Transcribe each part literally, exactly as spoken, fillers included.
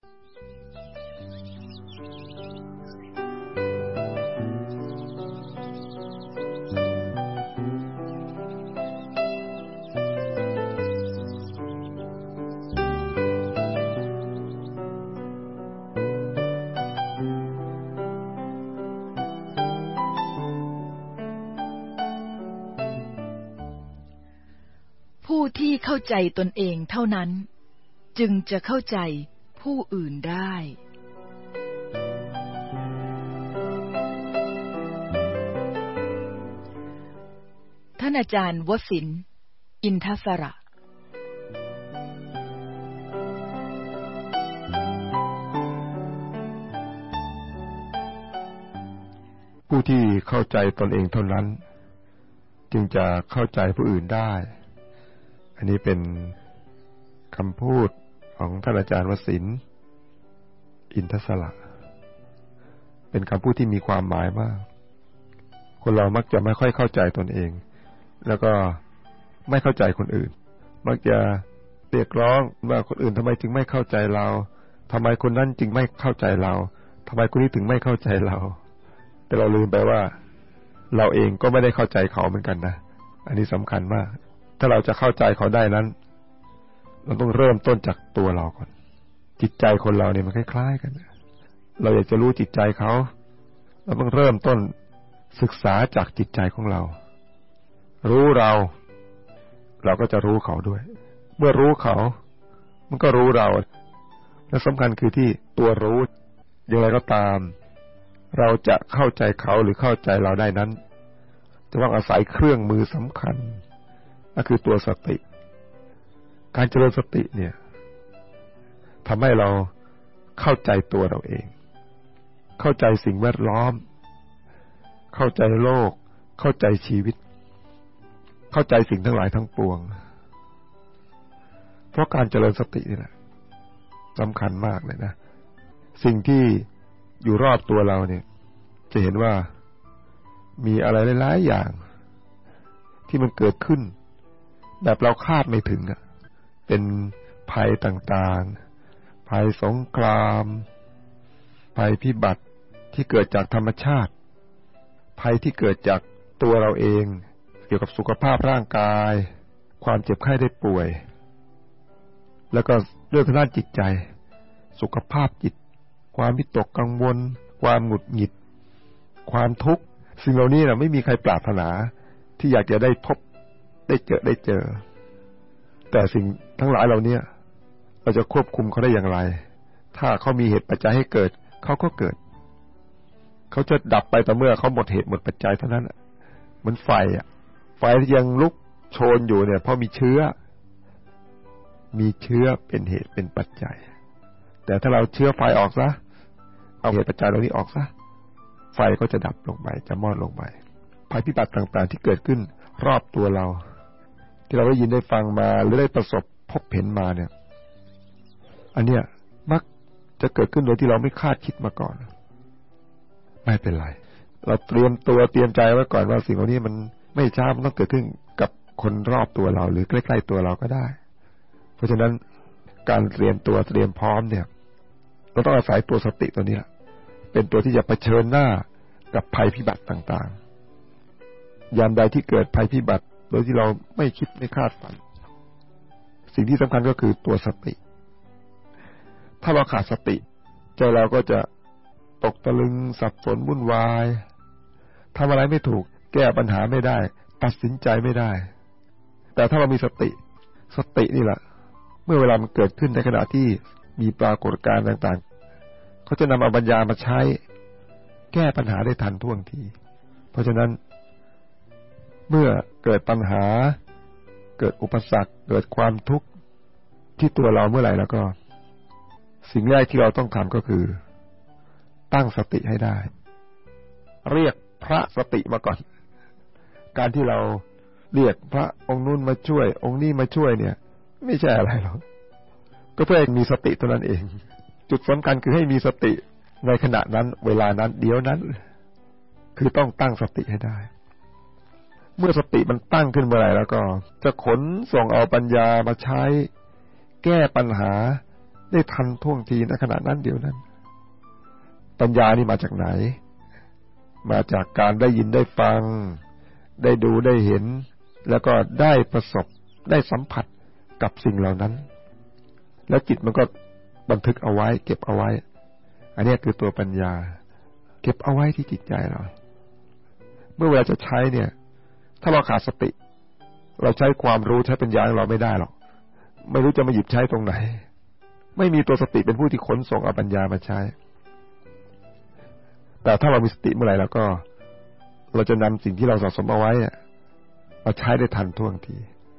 ผู้ที่เข้าใจตนเองเท่านั้นจึงจะเข้าใจผู้อื่นได้ท่านอาจารย์วสินทร์ อินทสระผู้ที่เข้าใจตนเองเท่านั้นจึงจะเข้าใจผู้อื่นได้อันนี้เป็นคำพูดของท่านอาจารย์วสินทร์ อินทสระเป็นคำพูดที่มีความหมายมากคนเรามักจะไม่ค่อยเข้าใจตนเองแล้วก็ไม่เข้าใจคนอื่นมักจะเรียกร้องว่าคนอื่นทำไมจึงไม่เข้าใจเราทำไมคนนั้นจึงไม่เข้าใจเราทำไมคนนี้ถึงไม่เข้าใจเราแต่เราลืมไปว่าเราเองก็ไม่ได้เข้าใจเขาเหมือนกันนะอันนี้สำคัญมากถ้าเราจะเข้าใจเขาได้นั้นเราต้องเริ่มต้นจากตัวเราก่อนจิตใจคนเราเนี่ยมันคล้ายๆกันเราอยากจะรู้จิตใจเขาเราต้องเริ่มต้นศึกษาจากจิตใจของเรารู้เราเราก็จะรู้เขาด้วยเมื่อรู้เขามันก็รู้เราและสำคัญคือที่ตัวรู้อย่างไรก็ตามเราจะเข้าใจเขาหรือเข้าใจเราได้นั้นจะต้องอาศัยเครื่องมือสำคัญก็คือตัวสติการเจริญสติเนี่ยทำให้เราเข้าใจตัวเราเองเข้าใจสิ่งแวดล้อมเข้าใจโลกเข้าใจชีวิตเข้าใจสิ่งทั้งหลายทั้งปวงเพราะการเจริญสตินี่แหละสำคัญมากเลยนะสิ่งที่อยู่รอบตัวเราเนี่ยจะเห็นว่ามีอะไรหลายๆอย่างที่มันเกิดขึ้นแบบเราคาดไม่ถึงอ่ะเป็นภัยต่างๆภัยสงครามภัยพิบัติที่เกิดจากธรรมชาติภัยที่เกิดจากตัวเราเองเกี่ยวกับสุขภาพร่างกายความเจ็บไข้ได้ป่วยแล้วก็เรื่องทางด้านจิตใจสุขภาพจิตความวิตกกังวลความหงุดหงิดความทุกข์สิ่งเหล่านี้น่ะไม่มีใครปรารถนาที่อยากจะได้พบได้เจอได้เจอแต่สิ่งทั้งหลายเหล่านี้เราจะควบคุมเขาได้อย่างไรถ้าเขามีเหตุปัจจัยให้เกิดเขาก็เกิดเขาจะดับไปแต่เมื่อเขาหมดเหตุหมดปัจจัยเท่านั้นเหมือนไฟอ่ะไฟที่ยังลุกโชนอยู่เนี่ยเพราะมีเชื้อมีเชื้อเป็นเหตุเป็นปัจจัยแต่ถ้าเราเชื้อไฟออกซะเอาเหตุปัจจัยเหล่านี้ออกซะไฟก็จะดับลงไปจะมอดลงไปภัยพิบัติต่างๆที่เกิดขึ้นรอบตัวเราที่เราได้ยินได้ฟังมาหรือได้ประสบพบเห็นมาเนี่ยอันเนี้ยมักจะเกิดขึ้นโดยที่เราไม่คาดคิดมาก่อนไม่เป็นไรเราเตรียมตัวเตรียมใจไว้ก่อนว่าสิ่งเหล่านี้มันไม่ช้ามันต้องเกิดขึ้นกับคนรอบตัวเราหรือใกล้ๆตัวเราก็ได้เพราะฉะนั้นการเตรียมตัวเตรียมพร้อมเนี่ยเราต้องอาศัยตัวสติตัวนี้แหละเป็นตัวที่จะเผชิญหน้ากับภัยพิบัติต่างๆยามใดที่เกิดภัยพิบัติโดยที่เราไม่คิดไม่คาดฝันสิ่งที่สำคัญก็คือตัวสติถ้าเราขาดสติใจเราก็จะตกตะลึงสับสนวุ่นวายทำอะไรไม่ถูกแก้ปัญหาไม่ได้ตัดสินใจไม่ได้แต่ถ้าเรามีสติสตินี่แหละเมื่อเวลามันเกิดขึ้นในขณะที่มีปรากฏการณ์ต่างๆเขาจะนำเอาปัญญามาใช้แก้ปัญหาได้ทันท่วงทีเพราะฉะนั้นเมื่อเกิดปัญหาเกิดอุปสรรคเกิดความทุกข์ที่ตัวเราเมื่อไหร่แล้วก็สิ่งแรกที่เราต้องทำก็คือตั้งสติให้ได้เรียกพระสติมาก่อนการที่เราเรียกพระองค์นู้นมาช่วยองค์นี้มาช่วยเนี่ยไม่ใช่อะไรหรอกก็เพื่อให้มีสติเท่านั้นเองจุดสำคัญคือให้มีสติในขณะนั้นเวลานั้นเดี๋ยวนั้นคือต้องตั้งสติให้ได้เมื่อสติมันตั้งขึ้นเมื่อไหร่แล้วก็จะขนส่งเอาปัญญามาใช้แก้ปัญหาได้ทันท่วงทีในขณะนั้นเดียวนั้นปัญญานี่มาจากไหนมาจากการได้ยินได้ฟังได้ดูได้เห็นแล้วก็ได้ประสบได้สัมผัสกับสิ่งเหล่านั้นแล้วจิตมันก็บันทึกเอาไว้เก็บเอาไว้อันนี้คือตัวปัญญาเก็บเอาไว้ที่จิตใจเราเมื่อเวลาจะใช้เนี่ยถ้าเราขาดสติเราใช้ความรู้ใช้ปัญญาของเราไม่ได้หรอกไม่รู้จะมาหยิบใช้ตรงไหนไม่มีตัวสติเป็นผู้ที่ขนส่งเอาปัญญามาใช้แต่ถ้าเรามีสติเมื่อไหร่แล้วก็เราจะนำสิ่งที่เราสะสมเอาไว้มาใช้ได้ทันท่วงที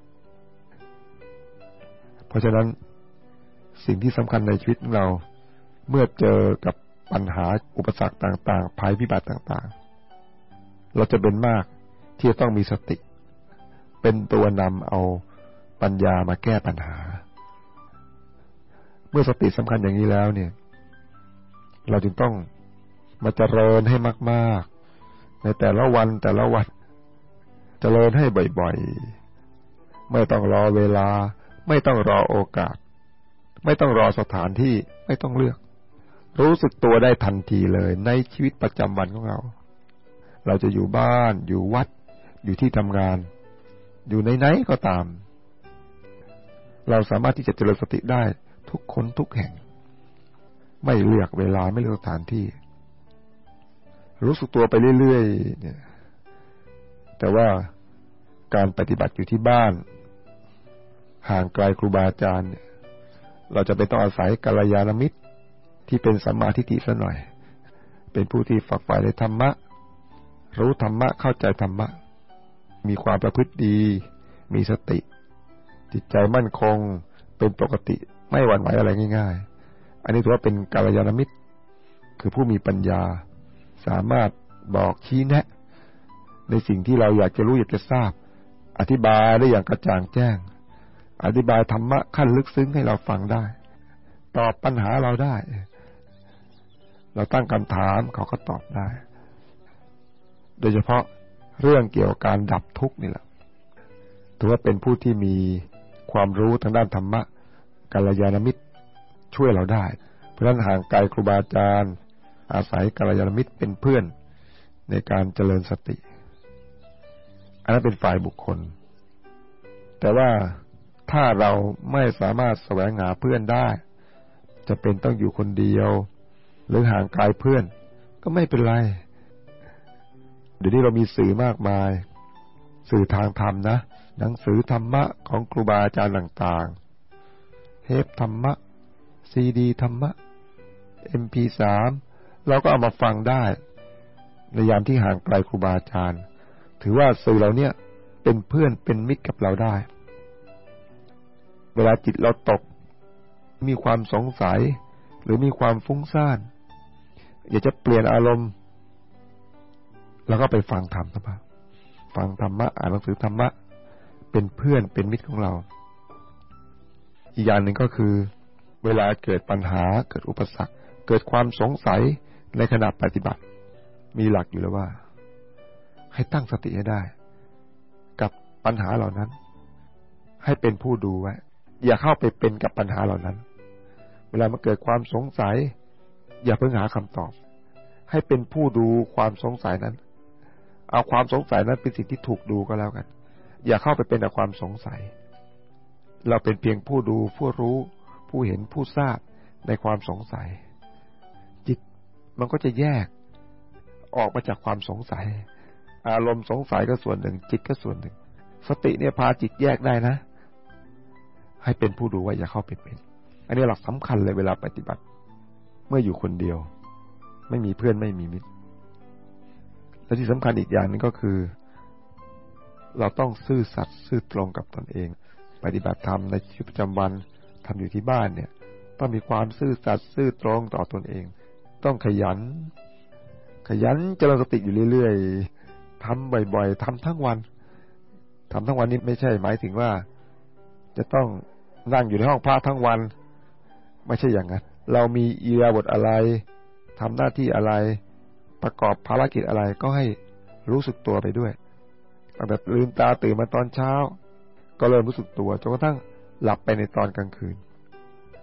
เพราะฉะนั้นสิ่งที่สำคัญในชีวิตของเราเมื่อเจอกับปัญหาอุปสรรคต่างๆภัยพิบัติต่างๆเราจะเป็นมากที่จะต้องมีสติเป็นตัวนำเอาปัญญามาแก้ปัญหาเมื่อสติสำคัญอย่างนี้แล้วเนี่ยเราจึงต้องมาเจริญให้มากๆในแต่ละวันแต่ละวันเจริญให้บ่อยๆไม่ต้องรอเวลาไม่ต้องรอโอกาสไม่ต้องรอสถานที่ไม่ต้องเลือกรู้สึกตัวได้ทันทีเลยในชีวิตประจำวันของเราเราจะอยู่บ้านอยู่วัดอยู่ที่ทำงานอยู่ในไหนก็ตามเราสามารถที่จะเจริญสติได้ทุกคนทุกแห่งไม่เลือกเวลาไม่เลือกสถานที่รู้สึกตัวไปเรื่อยๆเนี่ยแต่ว่าการปฏิบัติอยู่ที่บ้านห่างไกลครูบาอาจารย์เนี่ยเราจะไปต้องอาศัยกัลยาณมิตรที่เป็นสัมมาทิฏฐิซะหน่อยเป็นผู้ที่ฝักใฝ่ในธรรมะรู้ธรรมะเข้าใจธรรมะมีความประพฤติดีมีสติจิตใจมั่นคงเป็นปกติไม่หวั่นไหวอะไรง่ายๆอันนี้ถือว่าเป็นกัลยาณมิตรคือผู้มีปัญญาสามารถบอกชี้แนะในสิ่งที่เราอยากจะรู้อยากจะทราบอธิบายได้อย่างกระจ่างแจ้งอธิบายธรรมะขั้นลึกซึ้งให้เราฟังได้ตอบปัญหาเราได้เราตั้งคำถามเขาก็ตอบได้โดยเฉพาะเรื่องเกี่ยวกับการดับทุกข์นี่แหละถือว่าเป็นผู้ที่มีความรู้ทางด้านธรรมะกัลยาณมิตรช่วยเราได้เพราะฉะนั้นห่างไกลครูบาอาจารย์อาศัยกัลยาณมิตรเป็นเพื่อนในการเจริญสติอันนั้นเป็นฝ่ายบุคคลแต่ว่าถ้าเราไม่สามารถแสวงหาเพื่อนได้จะเป็นต้องอยู่คนเดียวหรือห่างไกลเพื่อนก็ไม่เป็นไรเดี๋ยวนี้เรามีสื่อมากมายสื่อทางธรรมนะหนังสือธรรมะของครูบาอาจารย์ต่างๆเทปธรรมะซีดีธรรมะ เอ็ม พี สาม เราก็เอามาฟังได้ในยามที่ห่างไกลครูบาอาจารย์ถือว่าสื่อเราเนี่ยเป็นเพื่อนเป็นมิตรกับเราได้เวลาจิตเราตกมีความสงสัยหรือมีความฟุ้งซ่านอยากจะเปลี่ยนอารมณ์แล้วก็ไปฟังธรรมนะฟังธรรมะอ่านหนังสือธรรมะเป็นเพื่อนเป็นมิตรของเราอีกอย่างหนึ่งก็คือเวลาเกิดปัญหาเกิดอุปสรรคเกิดความสงสัยในขณะปฏิบัติมีหลักอยู่แล้วว่าให้ตั้งสติให้ได้กับปัญหาเหล่านั้นให้เป็นผู้ดูไว้อย่าเข้าไปเป็นกับปัญหาเหล่านั้นเวลามันเกิดความสงสัยอย่าเพิ่งหาคำตอบให้เป็นผู้ดูความสงสัยนั้นเอาความสงสัยนั้นเป็นสิ่งที่ถูกดูก็แล้วกันอย่าเข้าไปเป็นกับความสงสัยเราเป็นเพียงผู้ดูผู้รู้ผู้เห็นผู้ทราบในความสงสัยจิตมันก็จะแยกออกมาจากความสงสัยอารมณ์สงสัยก็ส่วนหนึ่งจิตก็ส่วนหนึ่งสติเนี่ยพาจิตแยกได้นะให้เป็นผู้ดูว่าอย่าเข้าไปเป็นอันนี้หลักสำคัญเลยเวลาปฏิบัติเมื่ออยู่คนเดียวไม่มีเพื่อนไม่มีมิตรและที่สำคัญอีกอย่างนึงก็คือเราต้องซื่อสัตย์ซื่อตรงกับตนเองปฏิบัติธรรมในชีวิตประจำวันทำอยู่ที่บ้านเนี่ยต้องมีความซื่อสัตย์ซื่อตรงต่อตนเองต้องขยันขยันเจริญสติอยู่เรื่อยๆทำบ่อยๆทำทั้งวันทำทั้งวันนี้ไม่ใช่หมายถึงว่าจะต้องนั่งอยู่ในห้องพระทั้งวันไม่ใช่อย่างนั้นเรามีอิริยาบถอะไรทำหน้าที่อะไรประกอบภารกิจอะไรก็ให้รู้สึกตัวไปด้วยตั้งแต่ลืมตาตื่นมาตอนเช้าก็เริ่มรู้สึกตัวจนกระทั่งหลับไปในตอนกลางคืน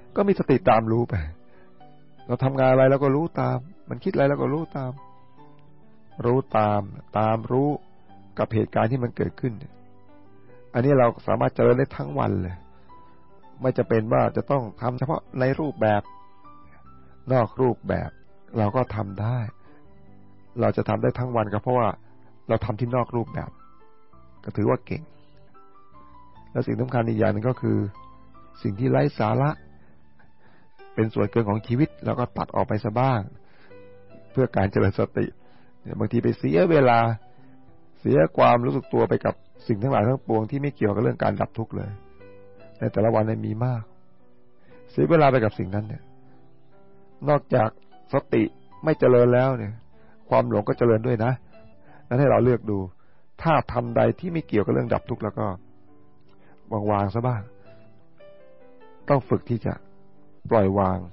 ก็มีสติตามรู้ไปเราทำงานอะไรเราก็รู้ตามมันคิดอะไรเราก็รู้ตามรู้ตามตามรู้กับเหตุการณ์ที่มันเกิดขึ้นอันนี้เราสามารถเจริญได้ทั้งวันเลยไม่จะเป็นว่าจะต้องทำเฉพาะในรูปแบบนอกรูปแบบเราก็ทำได้เราจะทำได้ทั้งวันก็เพราะว่าเราทำที่นอกรูปแบบก็ถือว่าเก่งแล้วสิ่งสำคัญอีกอย่างนึงก็คือสิ่งที่ไร้สาระเป็นส่วนเกินของชีวิตเราก็ตัดออกไปซะบ้างเพื่อการเจริญสติเนี่ยบางทีไปเสียเวลาเสียความรู้สึกตัวไปกับสิ่งทั้งหลายทั้งปวงที่ไม่เกี่ยวกับเรื่องการดับทุกข์เลยในแต่ละวันเนี่ยมีมากเสียเวลาไปกับสิ่งนั้นเนี่ยนอกจากสติไม่เจริญแล้วเนี่ยความหลงก็เจริญด้วยนะนั้นให้เราเลือกดูถ้าทำใดที่ไม่เกี่ยวกับเรื่องดับทุกข์แล้วก็วางวางซะบ้างต้องฝึกที่จะปล่อยวาง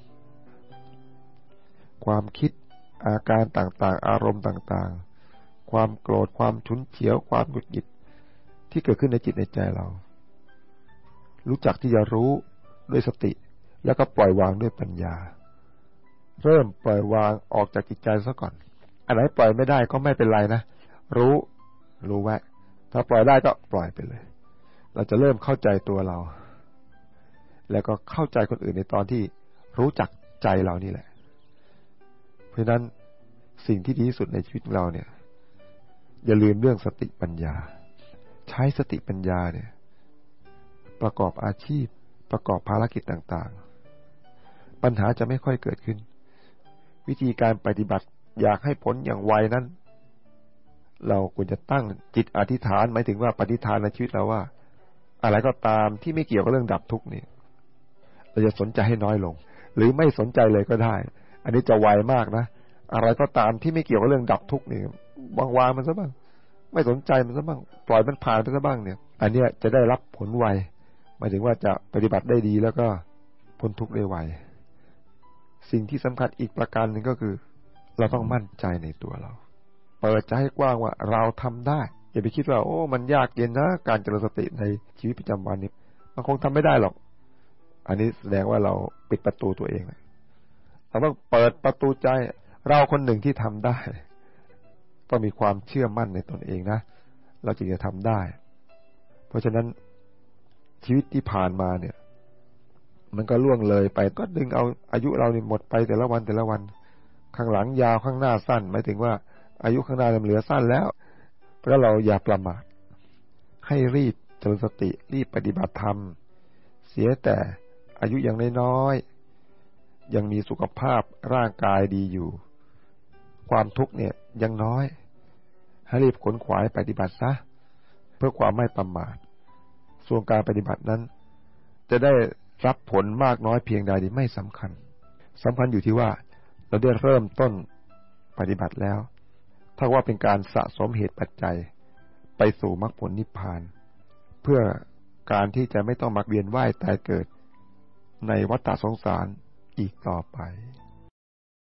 ความคิดอาการต่างๆอารมณ์ต่างๆความโกรธความฉุนเฉียวความหงุดหงิดที่เกิดขึ้นในจิตในใจเรารู้จักที่จะรู้ด้วยสติแล้วก็ปล่อยวางด้วยปัญญาเริ่มปล่อยวางออกจากจิตใจซะก่อนอันไหนปล่อยไม่ได้ก็ไม่เป็นไรนะรู้รู้ไว้ถ้าปล่อยได้ก็ปล่อยไปเลยเราจะเริ่มเข้าใจตัวเราแล้วก็เข้าใจคนอื่นในตอนที่รู้จักใจเรานี่แหละเพราะฉะนั้นสิ่งที่ดีที่สุดในชีวิตของเราเนี่ยอย่าลืมเรื่องสติปัญญาใช้สติปัญญาเนี่ยประกอบอาชีพประกอบภารกิจต่างๆปัญหาจะไม่ค่อยเกิดขึ้นวิธีการปฏิบัติอยากให้ผลอย่างไวนั้นเราควรจะตั้งจิตอธิษฐานหมายถึงว่าปฏิฐานในชีวิตเราว่าอะไรก็ตามที่ไม่เกี่ยวกับเรื่องดับทุกข์นี่เราจะสนใจให้น้อยลงหรือไม่สนใจเลยก็ได้อันนี้จะไวมากนะอะไรก็ตามที่ไม่เกี่ยวกับเรื่องดับทุกข์นี่วางวางมันซะบ้างไม่สนใจมันซะบ้างปล่อยมันผ่านไปซะบ้างเนี่ยอันนี้จะได้รับผลไวหมายถึงว่าจะปฏิบัติได้ดีแล้วก็พ้นทุกข์ได้ไวสิ่งที่สำคัญอีกประการหนึ่งก็คือเราต้องมั่นใจในตัวเราเปิดใจให้กว้างว่าเราทำได้อย่าไปคิดว่าโอ้มันยากเย็นนะการเจริญสติในชีวิตประจำวันนี้มันคงทำไม่ได้หรอกอันนี้แสดงว่าเราปิดประตูตัวเองเราต้องเปิดประตูใจเราคนหนึ่งที่ทำได้ต้องมีความเชื่อมั่นในตนเองนะเราจึงจะทำได้เพราะฉะนั้นชีวิตที่ผ่านมาเนี่ยมันก็ล่วงเลยไปก็ดึงเอาอายุเราเนี่ยหมดไปแต่ละวันแต่ละวันข้างหลังยาวข้างหน้าสั้นหมายถึงว่าอายุข้างหน้าเหลือสั้นแล้วเพราะเราอย่าประมาทให้รีบเจริญสติรีบปฏิบัติธรรมเสียแต่อายุยังน้อยๆยังมีสุขภาพร่างกายดีอยู่ความทุกข์เนี่ยยังน้อยให้รีบขนขวายปฏิบัติซะเพื่อความไม่ประมาทส่วนการปฏิบัตินั้นจะได้รับผลมากน้อยเพียงใดนี่ไม่สำคัญสำคัญอยู่ที่ว่าเราได้เริ่มต้นปฏิบัติแล้วถ้าว่าเป็นการสะสมเหตุปัจจัยไปสู่มรรคผลนิพพานเพื่อการที่จะไม่ต้องมาเวียนว่ายตายเกิดในวัฏฏะสงสารอีกต่อไป